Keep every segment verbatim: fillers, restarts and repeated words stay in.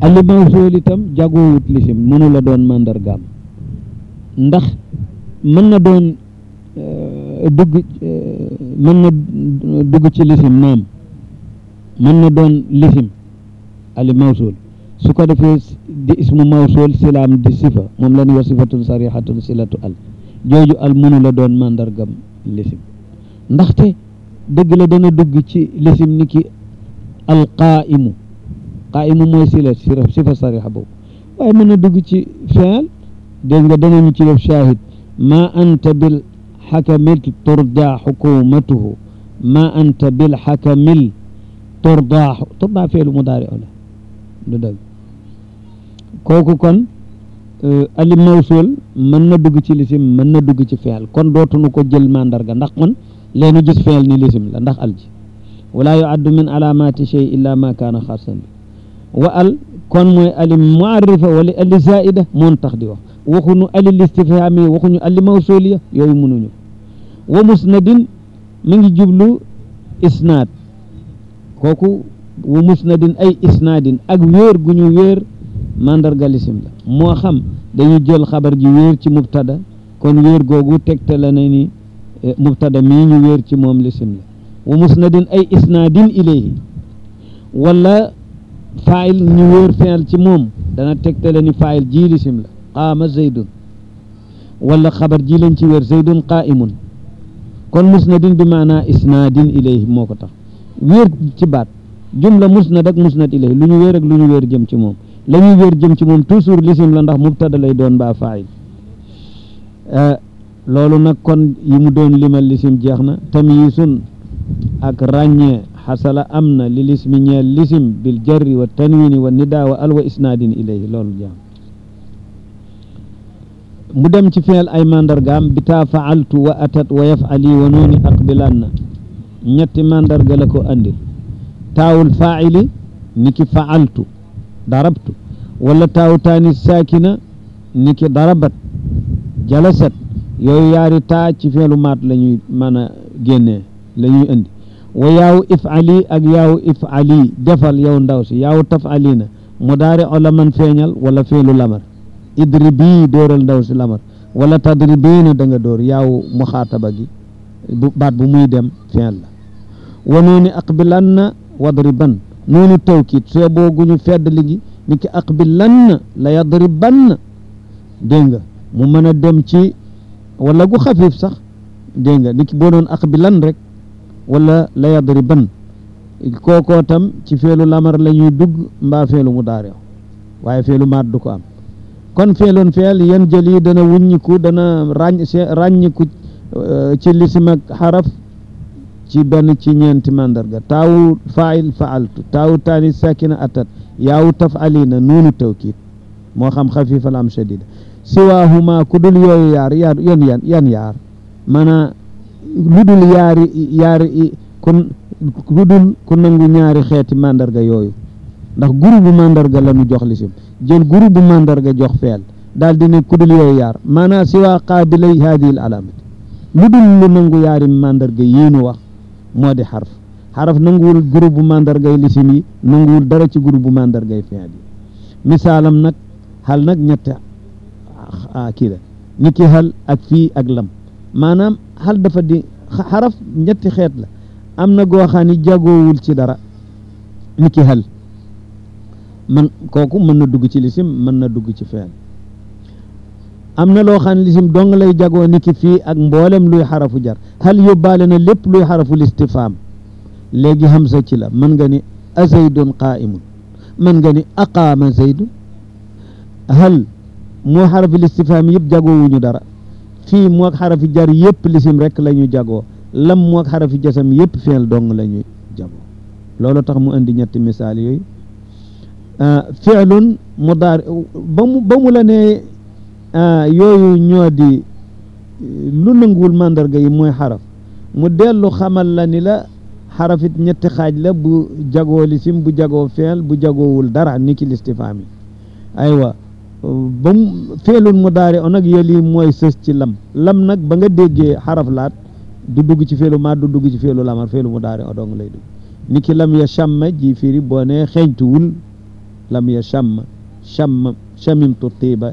ali mawsul itam jagoowut lisim mënu la doon mandargaam ndax mën na doon dugg mën na dugg ci lisim naam mën na doon lisim ali mawsul su ko defee di ismu mawsul silaam di sifa moom la ñuy wax sifatun sarihatun silatu al jooju al mënu la doon mandargam lisim ndaxte dëgg la dana dugg ci lisim ni ki al qaimu qaimu mooy sila sifa sariha boobu waaye mën na dugg ci fi'l dégg nga danañu ci def shahid ma anta bil xakamil turda xukumatuhu ma anta bil xakamil turda turda feelu mudaari ola du dëgg kooku kon ali mawsul mën na dugg ci lisim mën na dugg ci fi'l kon dootuñu ko jël mandarga ndax kon leenu gis fi'l ni lisim la ndax al ji wala yu'addu min alamati shay illa ma kaana xaasan bi wa al kon mooy ali mu'arrifa wala ali zaida moon tax di wax waxuñu ali listifhami waxuñu ali mawsuliya yooyu mënuñu wa musnadin mi ngi jublu isnaad kooku wa musnadin ay isnaadin ak wéer gu ñu wéer mandarga lisim la moo xam dañu jël xabar ji wéer ci mubtada kon wéer googu tegte la na ni mubtada mii ñu wéer ci moom lisim la wa musnadin ay isnaadin ilayhi wala faa'il ñu wéer fi'l ci moom dana tegte la ni faa'il ji lisim la qaama zaydun wala xabar ji lañ ci wéer zaydun qaa'imun kon musnadin bi maanaa isnaadin ilayhi moo ko tax wéer ci baat jumla musnad ak musnad ilayhi lu ñu wéer ak lu ñu wéer jëm ci moom la ñuy wéer jëm ci moom toujours lisim la ndax mubtada lay doon mbaa faa'il loolu nag kon yi mu doon limal lisim jeex na tamyisun ak ràññee xasala am na li lismi ñeel lisim bil jarri wa tanwini wa nidaa wa al wa isnaadin ilayhi loolu jeex mu dem ci fi'l ay mandargaam bi taa fa'altu wa atat wa yaf'ali wa nooni aqbilanna ñetti mandarga la ko andil taawul faa'ili niki fa'altu darabtu wala taawu taani saakina niki darabat jalasat yooyu yaari taa ci fi'lu maat la ñuy mën a génnee la ñuy indi wa yaawu if'ali ak yaawu if'ali defal yow ndaw si yaawu taf'alina mudaari o la man feeñal wala fi'lu lamar idribi dóoral ndaw si lamar wala tadribina da nga dóor yaawu muxaataba gi bu baat bu muy dem fi'l la wa nooni aqbilanna wadriban noonu tawkiid soo booguñu fedd ligi ni ki aqbilanna la yadribanna dégg nga mu mën a dem ci wala gu xafiif sax dégg nga ni ki boo doon aqbilan rek wala la yadriban kookoo tam ci feelu lamar la ñuy dugg mbaa feelu mudaari waaye feelu maat du ko am kon feeloon feel yan jël yi dana wuññiku dana ràññ ràññiku ci lisim ak xaraf ci benn ci ñeenti mandarga taawu faa'il fa'altu taawu taani sakina atat yaawu taf'alina nuunu tawkiid moo xam xafiifal am shadida siwaahuma ku dul yooyu yaar yaar yan yan yan yaar maanaam lu dul yaari yaari kun lu dul ku nangu ñaari xeeti mandarga yooyu ndax groupe mandarga la ñu jox lisim jël groupe mandarga jox feel daal di ne ku dul yooyu yaar maanaam siwaa qaabilay haadihi al alaamati lu dul lu nangu yaari mandarga yii nu wax moo di xarf xaraf nanguwul groupe mandargay lisim yi nanguwul dara ci groupe mandargay fi'l yi misaalam nag xal nag ñetti kii la ni ki xal ak fii ak lam maanaam xal dafa di xaraf ñetti xeet la am na goo xam ni jagoowul ci dara ni ki xal man kooku mën na dugg ci lisim mën na dugg ci fi'l am na loo xam ne lisim dong lay jagoo ni ki fii ak mboolem luy xarafu jar hal yóbbaale na lépp luy xarafu listifaam léegi hamza ci la mën nga ni a zaydun qaa'imun mën nga ni aqaama zaydun hal moo xarafi listifaam yëpp jagoowuñu dara fii moo xarafi jar yëpp lisim rek la ñu jagoo lam moo xarafi jasam yëpp fi'l dong la ñuy jagoo loolu tax mu indi ñetti misaal yooyu fi'lun mudaari ba mu ba mu la ne yooyu ñoo di lu nanguwul mandarga yi mooy xaraf mu dellu xamal la ni la xarafit ñetti xaaj la bu jagoo lisim bu jagoo fi'l bu jagoowul dara ni ki listifaam yi aywa ba mu fi'lun mudaari o nag yëli mooy sës ci lam lam nag ba nga déggee xaraf laat du dugg ci fi'lu maat du dugg ci fi'lu lamar fi'lu mudaari o dong lay dugg ni ki lam ya shamma ji firi boo ne xeeñtuwul lam yasham sham shamimtu tiiba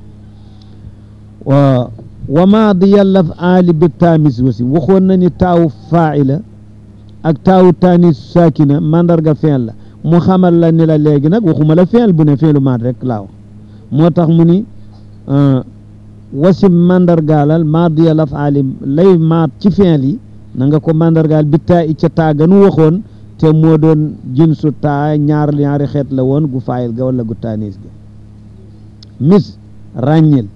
wa wa maadiya al-af'aali bi taamis wasim waxoon na ni taawu faa'ila ak taawu taanis saakina mandarga fi'l la mu xamal la ni la léegi nag waxuma la fi'l bu ne fi'lu maat rek laa wax moo tax mu ni wasim mandargaalal maadiya al-af'aali lay maat ci fi'l yi na nga ko mandargaal bi taa i ca taa ganu waxoon te moo doon jinsu taa ñaar ñaari xeet la woon gu faayil ga wala gu taanis ga mis ràññil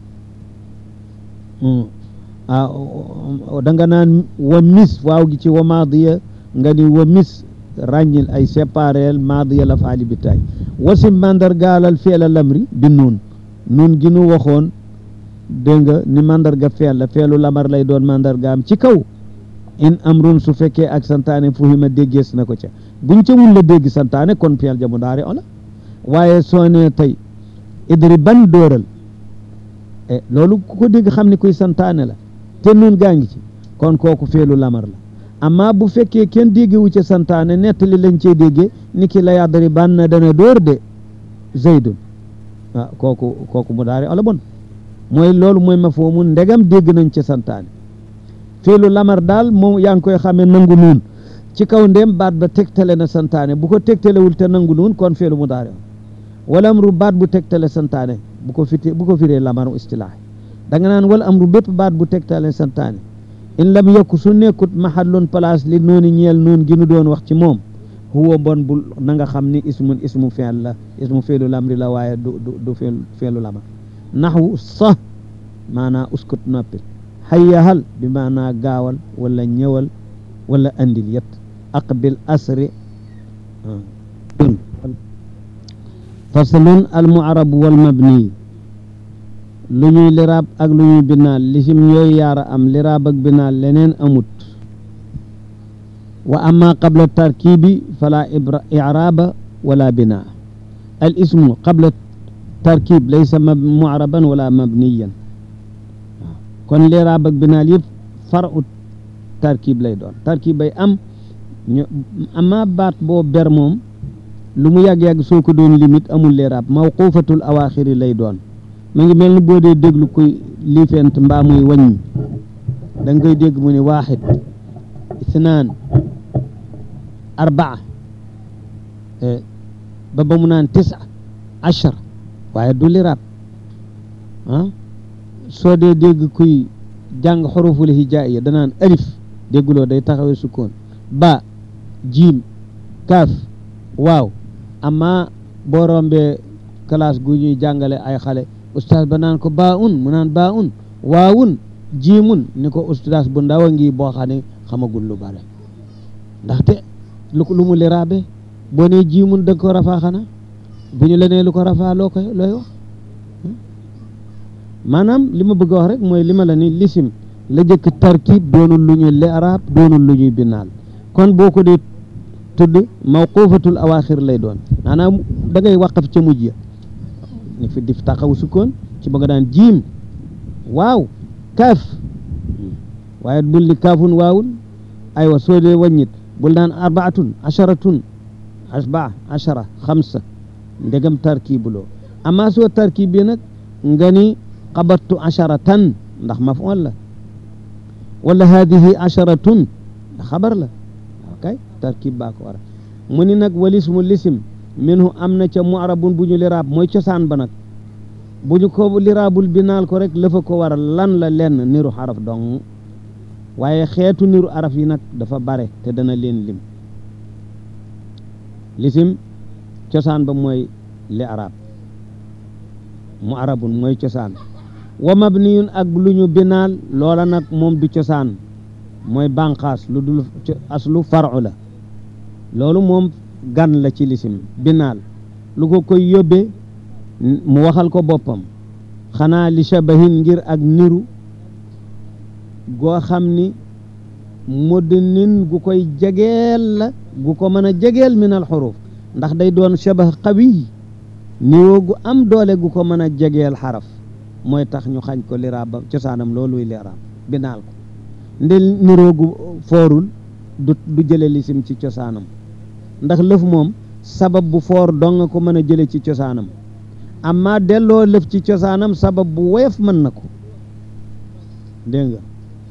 da nga naan wa mis waaw gi ci wa maadiya nga ni wa mis ràññil ay sépareel maadiya la faali bi taay wasim mandargaalal feela lamri bi nuun nuun gi nu waxoon dégg nga ni mandarga feel la feelu lamar lay doon mandargaam ci kaw in amrun su fekkee ak santaane fuhima déggees na ko ca buñ ca mun la dégg santaane kon feel ja mu daari ola waaye soo ne tey idri ban dóoral e loolu ku ko dégg xam ni kuy santaane la te nun gaa ngi ci kon kooku feelu lamar la amma bu fekkee kenn déggewu ca santaane nettali lañ cee déggee ni ki la yadri ban na dana dóor de zaydun ah kooku kooku mu daari ola bon mooy loolu mooy ma foo mun ndegam dégg nañ ca santaane feelu lamar daal moom yaa ngi koy xamee nangu nuun ci kaw ndem baat ba tegtale na santaane bu ko tegtalewul te nangu nuun kon feelu mu daari wala amru baat bu tegtale santaane bu ko fite bu ko firee lamaru istilaahi da nga naan wala amru bépp baat bu tegtale santaane in lam yokku su nekkut mahallun place li nooni ñeel noon gi nu doon wax ci moom huwa bon bul na nga xam ni ismun ismu fi'l la ismu fi'lu lamri la waaye du du du fi'lu lamar naxwu sax maanaa uskut noppil hayyahal bi maanaa gaawal wala ñëwal wala andil yet aqbil asri faslun al mu'arab wal mabni lu ñuy liraab ak lu ñuy binaal lisim yooyu yaara am liraab ak binaal leneen amut wa amma qabla tarkibi fala i'raaba wala binaa al ismu qabla tarkib laysa mu'araban wala mabniyan kon liraab ak binaal yëpp faru tarkib lay doon tarkib bay am ñu amma baat boo ber moom lu mu yàgg-yàgg soo ko doon limite amul liraab mawquufatul awaaxiri lay doon ma ngi mel ni boo dee déglu koy liifent mbaa muy wàññi da nga koy dégg mu ni waaxid isnaan arbaa ba ba mu naan tisa achar waaye du liraab ah soo dee dégg kuy jàng xuruful hijaaiya danaan alif dégguloo day taxawee sukkoon ba jiim kaaf waaw amma boo rombee classe gu ñuy jàngale ay xale ustaas ba naan ko baa un mu naan baa un waawun jiimun ni ko ustaas bu ndaw a ngi boo xam ne xamagul lu bare ndaxte lu lu mu liraabe boo nee jiimun da nga ko rafaa xana bu ñu la nee lu ko rafaa loo koy looy wax maanaam li ma bëgg a wax rek mooy li ma la ni lisim la jëkk tarkib doonul lu ñuy liraab doonul lu ñuy binaal kon boo ko dee tudd mawquufatul awaaxir lay doon maanaam da ngay waqaf ca mujj ya ni fi dif taxaw sukkoon ci ba nga daan jiim waaw kaaf waaye bul li kaafun waawun aywa soo dee wàññit bul daan arbaatun asharatun asbaa ashara xamsa ndegam tarkibuloo amma soo tarkib bi nag nga ni qabattu asharatan ndax maf'ul la wala hadihi asharatun xabar la kay tarkib baa ko waral mu ni nag walismu lisim minhu am na ca mu'rabun bu ñu liraab mooy cosaan ba nag bu ñu ko liraabul binaal ko rek lëfa ko waral lan la lenn niru xaraf dong waaye xeetu niru araf yi nag dafa bare te dana leen lim lisim cosaan ba mooy li arab mu'rabun mooy cosaan wa mabniyun ak lu ñu binaal loola nag moom du cosaan mooy banqaas lu dul aslu faru la loolu moom gan la ci lisim binaal lu ko koy yóbbee mu waxal ko boppam xanaa li shabahin ngir ak niru goo xam ni mudnin gu koy jegeel la gu ko mën a jegeel min al xuruf ndax day doon shabah qawi niroo gu am doole gu ko mën a jegeel xaraf mooy tax ñu xañ ko liraab cosaanam looluy liraab binaal ko nde niroo gu foorul du du jële lisim ci cosaanam ndax lëf moom sabab bu foor dong nga ko mën a jële ci cosaanam amma delloo lëf ci cosaanam sabab bu woyof mën na ko dégg nga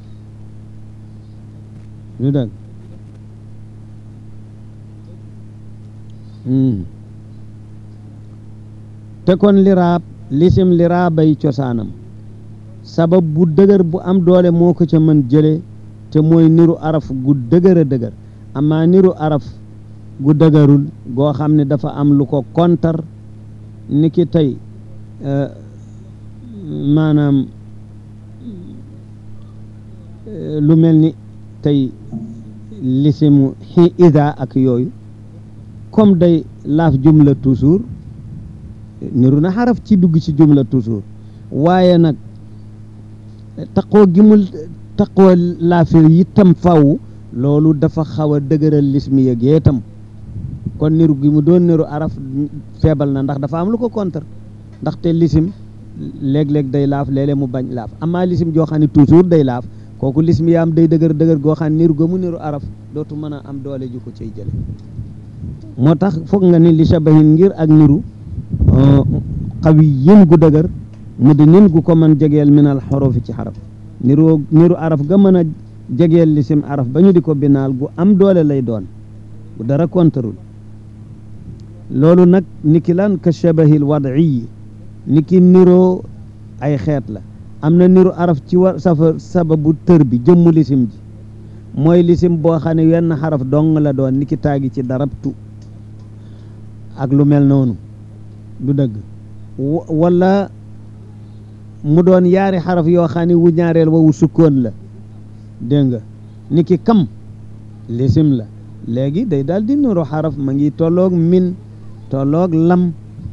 lu dëgg te kon liraab lisim liraabay cosaanam sabab bu dëgër bu am doole moo ko ca mën jële te mooy niru araf gu dëgër a dëgër amma niru araf gu dëgërul goo xam ne dafa am lu ko kontar ni ki tey maanaam lu mel ni tey lisimu xi ida ak yooyu comme day laaf jumla toujours niru na xaraf ci dugg ci jumla toujours waaye nag taqoo gi mu taqoo laafir yi tam faw loolu dafa xaw a dëgëral lismi yëg yee tam kon niru gi mu doon niru araf feebal na ndax dafa am lu ko contre ndaxte lisim léeg-léeg day laaf léeg-léeg mu bañ laaf amaa lisim joo xam ne toujours day laaf kooku lismi yaam day dëgër dëgër goo xam ne niru ga mu niru araf dootu mën a am doole ju ko cay jële moo tax foog nga ni li shabahin ngir ak niru xawi yin gu dëgër mu di nin gu ko mën jegeel minal xorofi ci xaraf niru niru araf ga mën a jegeel lisim araf ba ñu di ko binaal gu am doole lay doon bu dara kontarul loolu nag niki lan ka shabahil wad'i niki niroo ay xeet la am na niru araf ci war safa sababu tër bi jëmmu lisim ji mooy lisim boo xam ne wenn xaraf dong la doon niki taagi ci darabtu ak lu mel noonu du dëgg wala mu doon yaari xaraf yoo xam ne wu ñaareel wa wu sukkoon la dégg nga niki kam lisim la léegi day daal di niru xaraf ma ngi tolloog min tolloog lam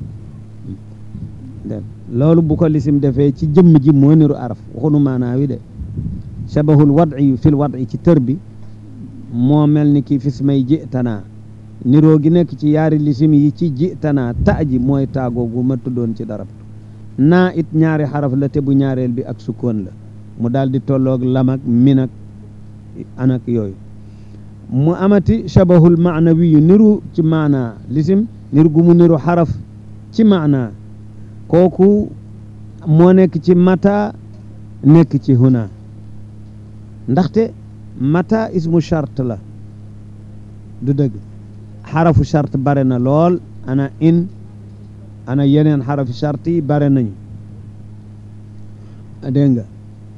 loolu bu ko lisim defee ci jëmm ji moo niru araf waxunu maanaa wi de shabahul wad'i fil wad'i ci tër bi moo mel ni ki fis may ji tanaa niroo gi nekk ci yaari lisim yi ci ji tanaa ta ji mooy taagoogu ma tuddoon ci darab naa it ñaari xaraf la te bu ñaareel bi ak sukkoon la mu daal di tolloog lam ak min ak anak yooyu mu amati shabahul maanawiyu niru ci maanaa lisim niru gu mu niru xaraf ci maanaa kooku moo nekk ci mata nekk ci huna ndaxte mata ismu charte la du dëgg xarafu charte bare na lool ana in ana yeneen xarafu charte yi bare nañu dégg nga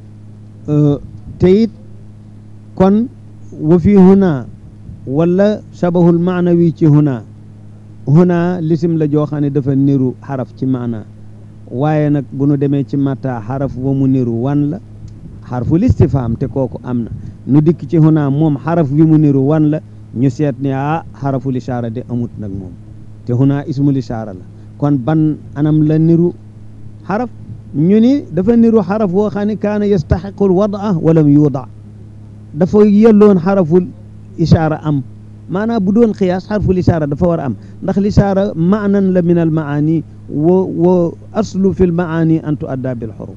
te it kon wa fi huna wala shabahul maanawi ci huna huna lisim la joo xam ne dafa niru xaraf ci maana waaye nag bu nu demee ci mata xaraf wa mu niru wan la xarful istifham te kooku am na nu dikk ci huna moom xaraf wi mu niru wan la ñu seet ne ah xaraful ishaara de amut nag moom te huna ismul ishaara la kon ban anam la niru xaraf ñu ni dafa niru xaraf woo xam ne kaana yastaxiqul wada walam yuda dafa yelloon xaraful ishaara am maanaam bu doon xiyaas xarful ishaara dafa war a am ndax lishaara maanan la min al maani wa wa aslu fi l maani an tuadda bil xuruf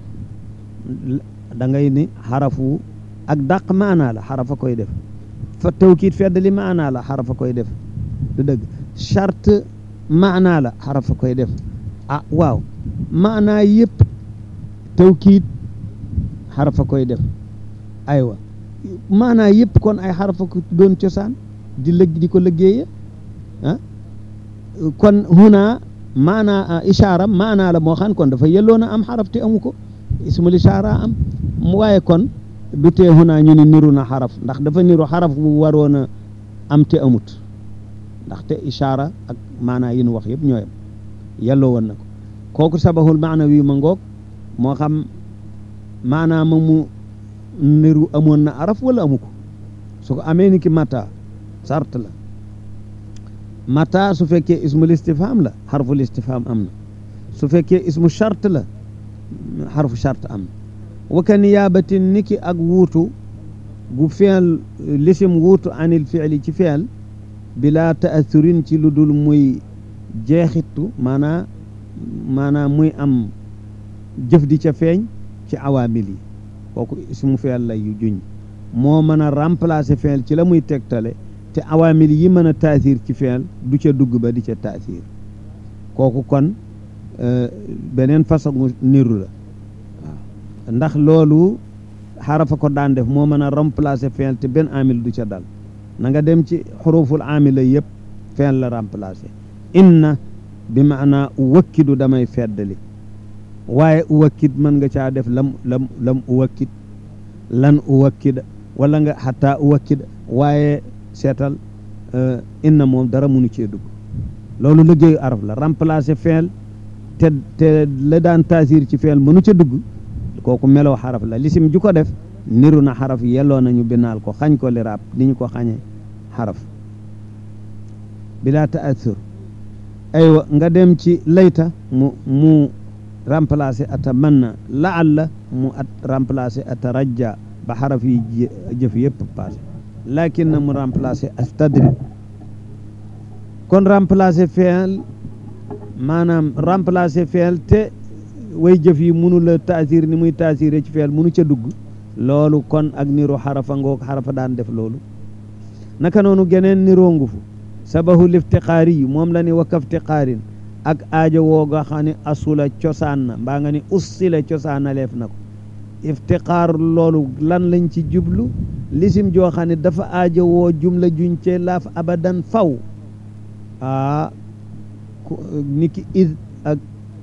da ngay ni xarafu ak dàq maanaa la xarafa koy def fa tawkiid feddali maanaa la xarafa koy def du dëgg charte maanaa la xarafa koy def ah waaw maanaa yëpp tawkiid xarafa koy def aywa maanaa yëpp kon ay xarafa ko doon cosaan di lëg di ko liggéeye ah kon huna maanaa ishaara maanaa la moo xam kon dafa yelloon a am xaraf te amu ko ismul ishaara am waaye kon du tee huna ñu ni niru na xaraf ndax dafa niru xaraf bu waroon a am te amut ndaxte ishaara ak maanaa yi nu wax yëpp ñooyam yelloo woon na ko kooku sabahul maana wi ma ngoog moo xam maanaa ma mu niru amoon na araf wala amu ko su ko amee ni ki mata sart la mata su fekkee ismul istifham la xarful istifham am na su fekkee ismu charte la xarfu charte am na waka niyaabatin niki ak wuutu gu feel lisim wuutu anil fiili ci feel bila taathurin ci lu dul muy jeexittu maanaa maanaa muy am jëf di ca feeñ ci awaamil yi kooku ismu feel la yu juñ moo mën a remplacer feel ci la muy tegtale te awaamil yi mën a taasir ci fi'l du ca dugg ba di ca taasir kooku kon beneen façon niru la waaw ndax loolu xarafa ko daan def moo mën a remplacer fi'l te benn amil du ca dal na nga dem ci xuruful amila yëpp fi'l la remplacer inna bi maana uwakkidu damay feddali waaye uwakkid mën nga caa def lam lam lam uwakkid lan uwakkida wala nga xataa uwakkid waaye seetal inna moom dara mënu cee dugg loolu liggéeyu araf la remplacer fi'l te te la daan taasir ci fi'l mënu ca dugg kooku meloo xaraf la lisim ju ko def niru na xaraf yelloo nañu binaal ko xañ ko liraab ni ñu ko xañe xaraf bila ta'assur aywa nga dem ci layta mu mu remplacer atamanna la'alla mu at remplacer atarajja ba xaraf yi jëf yëpp passé lakin na mu remplacer astadrib kon remplacer fi'l maanaam remplacer fi'l te way jëf yi mënu la taasir ni muy taasire ci fi'l mënu ca dugg loolu kon ak niru xarafa ngoog xarafa daan def loolu naka noonu geneen niroo ngufu sabahu liftiqaari yi moom la ni wakaftiqaarin ak aajo woo nga xam ne asula cosaan na mbaa nga ni ussila cosaanaleef na ko iftiqaar loolu lan lañ ci jublu lisim joo xam ne dafa aajo woo jumla juñ cee laaf abadan faw aa niki id ak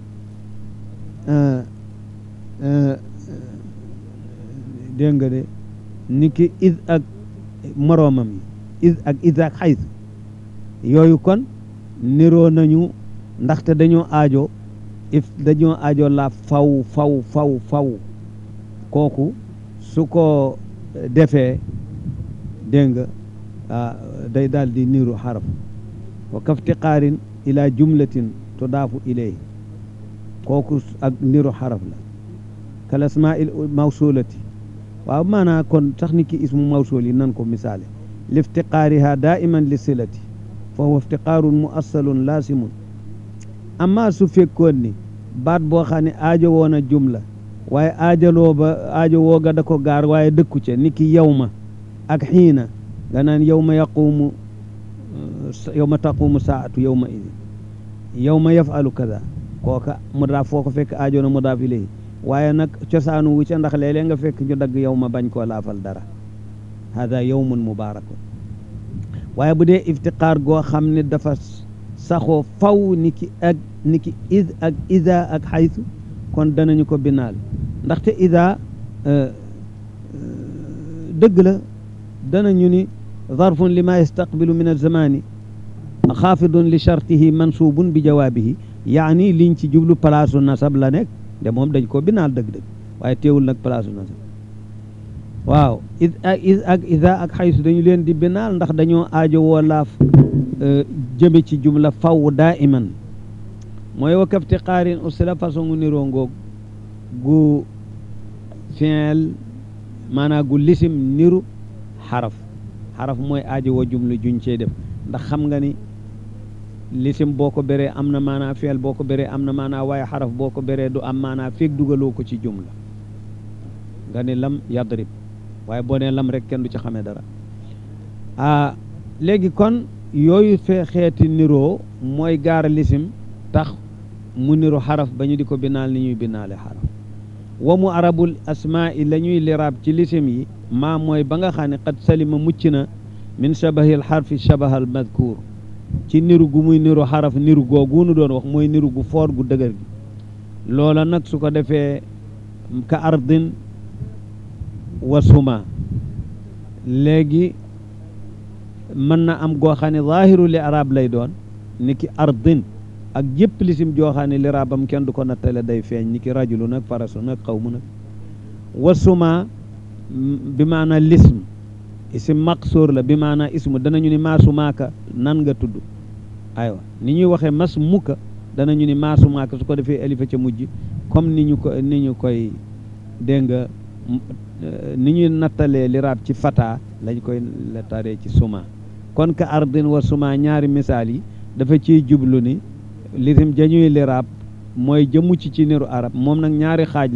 dégg nga de niki id ak moroomam yi id ak id ak xaytu yooyu kon niroo nañu ndaxte dañoo aajo if dañoo aajo la faw faw faw faw kooku su ko defee dégg nga day daal di niru xaraf wa kaftiqaarin ila jumlatin tudaafu ilayhi kooku ak niru xaraf la kal asmaa'il mawsulati waaw maanaa kon sax ni ki ismu mawsul yi nan ko misaale liftiqaariha daiman li silati fa huwa iftiqaarun muassalun laasimun amma su fekkoon ni baat boo xam ne aajo woon a jumla waaye aajaloo ba aajo woo ga da ko gaar waaye dëkku ca ni ki yawma ak xiina nga naan yawma yaqumu yawma taqumu saatu yawma idin yawma yafalu kaza kooka mudaaf foo ko fekk aajo na mudaaf ilayhi waaye nag cosaanu wu ca ndax léeg-léeg nga fekk ñu dagg yawma bañ koo laafal dara hada yawmun mubarakun waaye bu dee iftiqaar goo xam ne dafa saxoo faw ni ki ak ni ki id ak ida ak xaytu kon danañu ko binaal ndaxte ida dëgg la danañu ni zarfun li ma yastaqbilu min alzamani xaafidun li chartihi mansubun bi jawaabihi yaani liñ ci jublu palaasu nasab la nekk de moom dañ ko binaal dëgg-dëgg waaye teewul nag palaasu nasab waaw id ak id ak ida ak xaytu dañu leen di binaal ndax dañoo aajo woo laaf jëme ci jumla faw daa iman mooy wa kaftiqaarin usila façon niroo ngoog gu fi'l maanaam gu lisim niru xaraf xaraf mooy aajo woo jumla juñ cey def ndax xam nga ni lisim boo ko beree am na maanaa fi'l boo ko beree am na maanaa waaye xaraf boo ko beree du am maanaa feeg dugaloo ko ci jumla nga ni lam yadrib waaye boo nee lam rek kenn du ci xamee dara ah léegi kon yooyu fee xeeti niroo mooy gaara lisim tax mu niru xaraf ba ñu di ko binaal ni ñuy binaale xaraf wa mu arabul asmaa i la ñuy liraab ci lisim yi maa mooy ba nga xam ne qad salima mucc na min shabahil xarfi shabahal madkuur ci niru gu muy niru xaraf niru googu nu doon wax mooy niru gu foor gu dëgër gi loola nag su ko defee ka ardin wa suma léegi mën na am goo xam ne zaahiru li arab lay doon ni ki ardin ak yëpp lisim joo xam ne li rabam kenn du ko nattale day feeñ ni ki rajulu nag farasu nag xawmu nag wa suma bi maana lism isim maqsuur la bi maana ismu danañu ni maasumaaka nan nga tudd aywa ni ñuy waxee mas muka danañu ni maasumaaka su ko defee alifa ca mujj comme ni ñu ko ni ñu koy dégg nga ni ñuy nattalee li rab ci fata lañ koy nattaree ci suma kon ka ardin wa suma ñaari misaal yi dafa ciy jublu ni lisim jañuy liraab mooy jëmucc ci niru arab moom nag ñaari xaaj la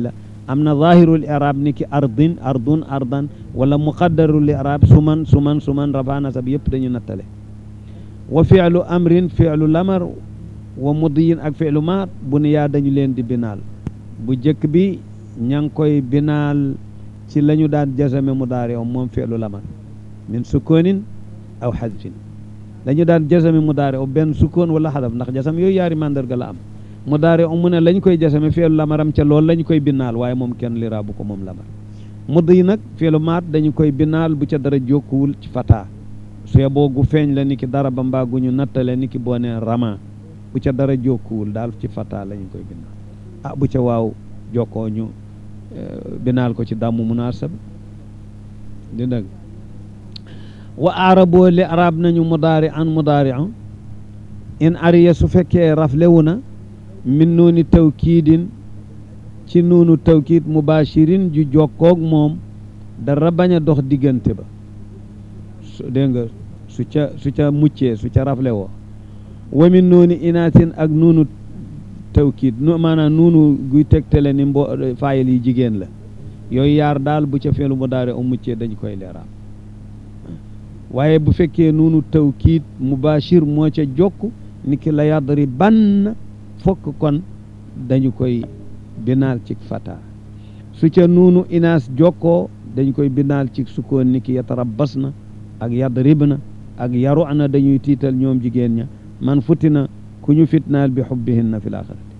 am na zahirul i'rab ni ki ardin ardun ardan wala muqaddarul i'rab suman suman suman rafa nasab yëpp dañu nattale wa fi'lu amrin fi'lu lamar wa mudiyin ak fi'lu maar bu ne yaa dañu leen di binaal bu jëkk bi ña ngi koy binaal ci la ñu daan jasame mudaari om moom fi'lu lamar min sukoonin aw xadfin dañu daan jasame mudaari om benn sukoon wala xadaf ndax jasam yooyu yaari mandarga la am mudaari om mu ne lañ koy jasame fi'lu lamaram ca loolu lañ koy binaal waaye moom kenn li raabu ko moom lamar mudiyi nag fi'lu maar dañu koy binaal bu ca dara jokkuwul ci fataa suye boogu feeñ la ni ki dara ba mbaa gu ñu nattale ni ki boo nee rama bu ca dara jokkuwul daal ci fataa la ñu koy binaal ah bu ca waaw jokkoo ñu binaal ko ci dàmmu munaasab di dëgg wa araboo li arab nañu mudaari an mudaari an in ariya su fekkee raflewu na min nuuni tawkiidin ci nuunu tawkiid mubashirin ju jokkoog moom dara bañ a dox diggante ba su dégg nga su ca su ca muccee su ca raflewoo wa min nuuni inaatin ak nuunu tawkiid nu maanaam nuunu guy tegtale ni mbo faayil yi jigéen la yooyu yaar daal bu ca feelu mudaari o muccee dañ koy leeraam waaye bu fekkee nuunu tawkiid mubashir moo ca jokk ni ki la yadri bann fokk kon dañu koy binaal ci fata su ca nuunu inaas jokkoo dañ koy binaal ci sukkoon ni ki yatarabbas na ak yadribna ak yaru na dañuy tiital ñoom jigéen ña man futina ku ñu fitnaal bi xubbihinna fi l axirati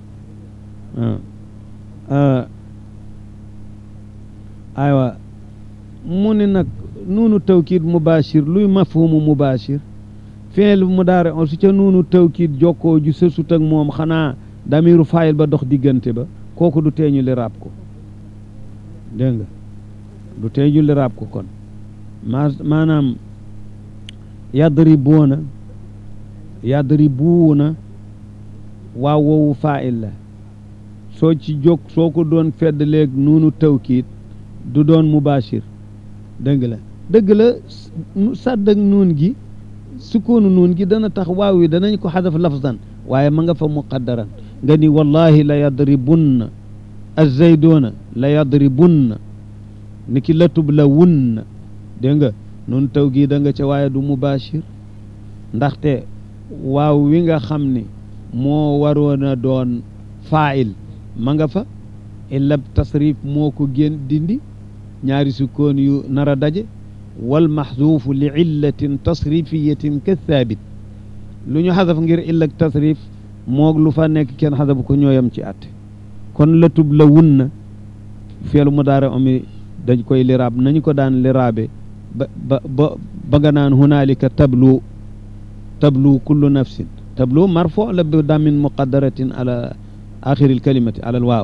aywa mu ni nag nuunu tawkiid mubashir luy mafhumu mubashir fi'l mudaari on su ca nuunu tawkiid jokkoo ju sësut ak moom xanaa damiru fayil ba dox diggante ba kooku du teeñu li raab ko dégg nga du teeñu li raab ko kon ma maanaam yadribuuna yadribuuna waaw woowu fayil la soo ci jóg soo ko doon fedd léeg nuunu tawkiid du doon mubashir dëgg la dëgg la sàdd ak nuun gi sukkoonu nuun gi dana tax waaw wi danañ ko xadaf lafzan waaye ma nga fa muqaddaran nga ni wallahi la yadribunna azzayduna la yadribunna ni ki latub la wunna dégg nga nun taw gii da nga ca waaye du mubashir ndaxte waaw wi nga xam ni moo waroon a doon faa'il ma nga fa illab tasrif moo ko génn dindi ñaari sukkoon yu nar a daje wal maxduufu li illatin tasrifiyatin ka thabit lu ñu xadaf ngir illak tasrif moog lu fa nekk kenn xadaf ko ñooyam ci at kon latub la wun na feelu mudaari omi dañ koy liraab nañu ko daan liraabe ba ba ba ba nga naan hunaalika tablu tablu kullu nafsin tablu marfo la bi damin muqaddaratin ala axiri alkalimati ala alwaaw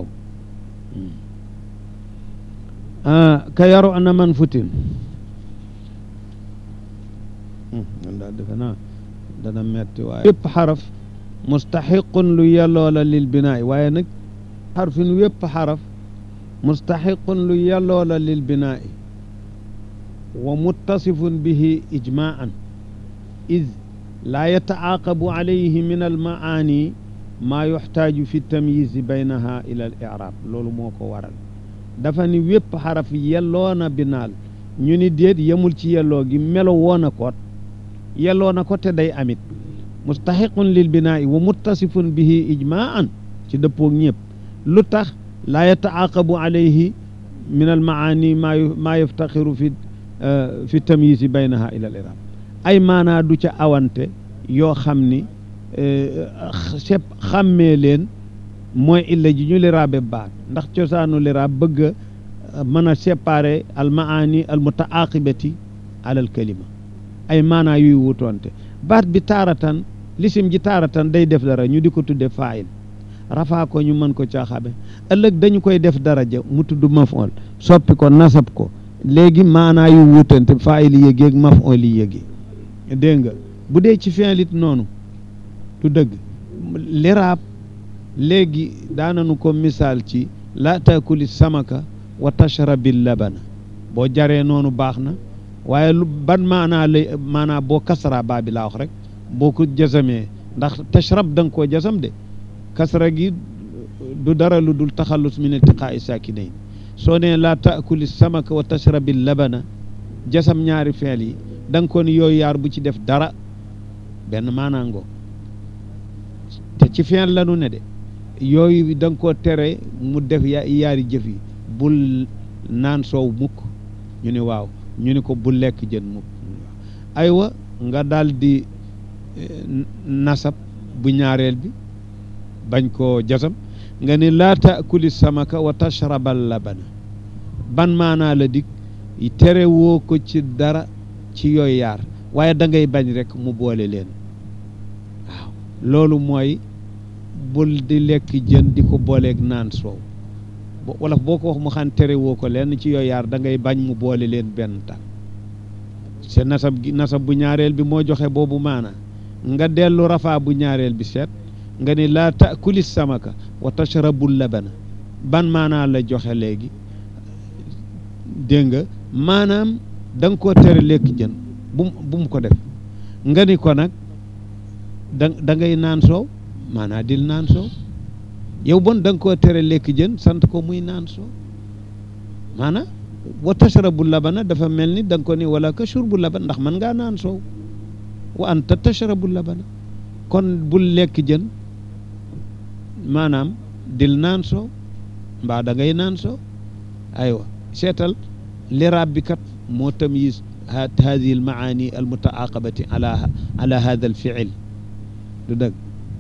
ka yaru ana man futin daal defe naa dana metti waaye wépp xaraf mustaxiqun lu yelloo la lil binaa'i waaye nag xarfin wépp xaraf mustaxiqun lu yelloo la lil binaa'i wa muttasifun bihi ijmaa'an iz laa yatacaaqabu alayhi min almacaani maa yuxtaaju fi tamyiizi baynaha ila al icraab loolu moo ko waral dafa ni wépp xaraf yelloo na binaal ñu ni déet yemul ci yelloo gi melo woon na ko yelloo na ko te day amit mustaxiqun lil binaa'i wa muttasifun bihi ijmaa'an ci dëppoog ñëpp lu tax laa yataaqabu alayhi min al maani maa maa yaftaxiru fi fi tamyiisi baynaha ila al iraab ay maanaa du ca awante yoo xam ni sep xàmmee leen mooy illa ji ñu liraabe baat ndax cosaanu liraab bëgg a mën a séparer al maani al mutaaqibati ala al kalima ay maanaa yuy wutoonte baat bi taaratan lisim ji taaratan day def dara ñu di ko tudde faayil rafaa ko ñu mën ko caaxabe ëllëg dañu koy def daraja mu tudd maf'ul soppi ko nasab ko léegi maanaa yu wuutante faayil yi yëgeeg maf'ul yi yëgee dégg nga bu dee ci fi'lit noonu tu dëgg liraab léegi daananu ko misaal ci la taakuli samaka wa tashrabil labana boo jaree noonu baax na waaye lu ban maanaa lay maanaa boo kasra baa bi laa wax rek boo ko jasamee ndax tashrab da nga koo jasam de kasra gi du dara lu dul taxallus min iltiqaa'i saakinayn soo nee laa taakuli samaka wa tashrabi labana jasam ñaari feel yi da nga ko ni yooyu yaar bu ci def dara benn maanaangoo te ci feel lanu ne de yooyu da nga koo tere mu def yaari jëf yi bul naan soow mukk ñu ne waaw ñu ne ko bul lekk jën mukk aywa nga daal di nasab bu ñaareel bi bañ koo jasam nga ni laa taakuli samaka wa tashrabal labana ban maanaa la dig tere woo ko ci dara ci yooyu yaar waaye da ngay bañ rek mu boole leen waaw loolu mooy bul di lekk jën di ko booleeg naan soow wala boo ko wax mu xam tere woo ko leen ci yooyu yaar da ngay bañ mu boole leen benn tànk se nasab gi nasab bu ñaareel bi moo joxe boobu maanaa nga dellu rafaa bu ñaareel bi seet nga ni laa taakuli samaka wa tashrabul labana ban maanaa la joxe léegi dégg nga maanaam da nga koo tere lekk jën bu bu mu ko def nga ni ko nag da da ngay naan soow maanaa dil naan soow yow bon da nga koo tere lekk jën sant ko muy naan soow maanaa wa tashrabul labana dafa mel ni da nga ko ni wala ka shurbul laban ndax mën ngaa naan soow wa anta tashrabul labana kon bul lekk jën maanaam dil naan soow mbaa da ngay naan soow aywa seetal liraab bi kat moo tamyiz hadihi al maani al mutaaqabati ala ala hada al fiil du dëgg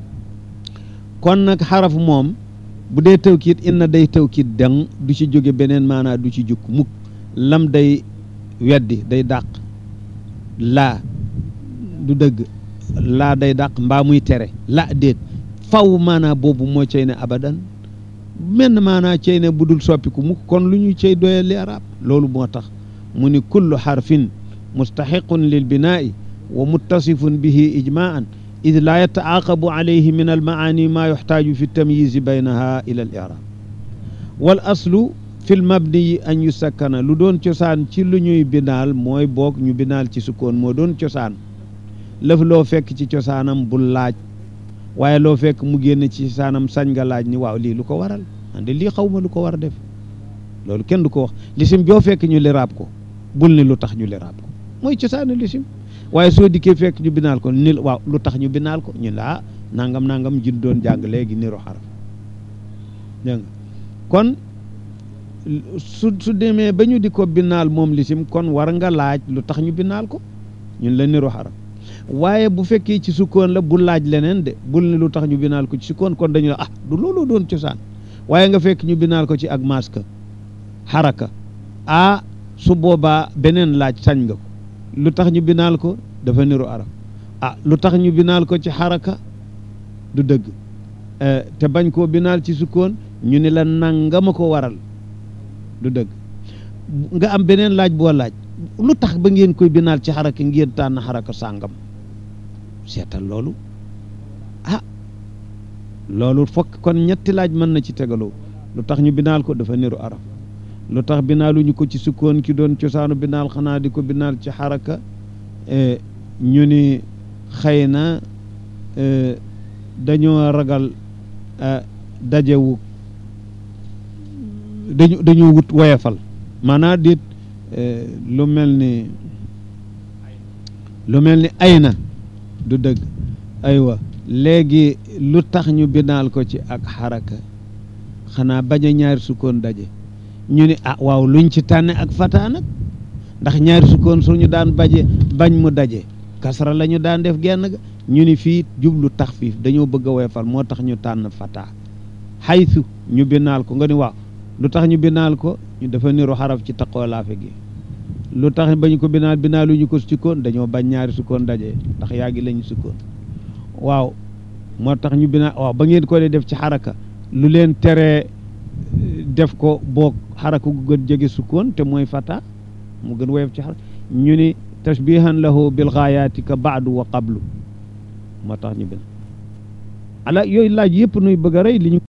kon nag xaraf moom bu dee tawkiit inna day tawkiit dang du ci jóge beneen maanaa du ci jukk mukk lam day weddi day dàq laa du dëgg laa day dàq mbaa muy tere la déet faw maanaa boobu moo cay ne abadan menn maanaa cey ne budul soppiku mukk kon lu ñu cey doye li arab loolu moo tax mu ni kullu xarfin mustaxiqun lil binaa'i wa muttasifun bihi ijmaan id laa yataaqabu alayhi min almaani maa yuxtaaju fi tamyizi baynaha ila al irab wal aslu fi lmabniyi an yusakkana lu doon cosaan ci lu ñuy binaal mooy boog ñu binaal ci sukkoon moo doon cosaan lëf loo fekk ci cosaanam bul laaj waaye loo fekk mu génn ci cosaanam sañ nga laaj ni waaw lii lu ko waral ande lii xaw ma lu ko war def loolu kenn du ko wax lisim joo fekk ñu liraab ko bul ni lu tax ñu liraab ko mooy cosaanu lisim waaye soo dikkee fekk ñu binaal ko ni waaw lu tax ñu binaal ko ñu laa nangam nangam jin doon jàng léegi niru xaraf dégg nga kon su su demee ba ñu di ko binaal moom lisim kon war nga laaj lu tax ñu binaal ko ñun la niru xaraf waaye bu fekkee ci sukkoon la bu laaj leneen de bul ni lu tax ñu binaal ko ci sukkoon kon dañu la ah du looloo doon cosaan waaye nga fekk ñu binaal ko ci ak maska xaraka ah su boobaa beneen laaj sañ nga ko lu tax ñu binaal ko dafa niru arab ah lu tax ñu binaal ko ci xaraka du dëgg te bañ koo binaal ci sukkoon ñu ni la nangama ko waral du dëgg nga am beneen laaj boo laaj lu tax ba ngeen koy binaal ci xaraka ngeen tànn xaraka sàngam seetal loolu ah loolu fokk kon ñetti laaj mën na ci tegaloo lu tax ñu binaal ko dafa niru arab lu tax binaaluñu ko ci sukkoon ki doon cosaanu binaal xanaa di ko binaal ci xaraka ñu ni xëy na dañoo ragal dajewu dañu dañoo wut woyefal maanaam dit lu mel ni lu mel ni ay na du dëgg aywa léegi lu tax ñu binaal ko ci ak xaraka xanaa bañ a ñaari sukkoon daje ñu ni ah waaw luñ ci tànne ak fataa nag ndax ñaari sukkoon suñu daan baje bañ mu daje kasra la ñu daan def genn ga ñu ni fii jublu taxfiif dañoo bëgg a woyofal moo tax ñu tànn fataa xaysu ñu binaal ko nga ni waaw lu tax ñu binaal ko ñu dafa niru xaraf ci taqoo laafe gi lu tax bañ ko binaal binaaluñu ko sukkoon dañoo bañ ñaari sukkoon daje ndax yaa ngi lañu sukkoon waaw moo tax ñu binaal waaw ba ngeen ko dee def ci xaraka lu leen teree def ko boog xaraka gu gën jege sukkoon te mooy fata mu gën woyof ci xaraka ñu ni tashbihan lahu bil gaayaati ka baadu wa qablu moo tax ñu binaal ala yooyu laaj yëpp nuy bëgg a rey li ñu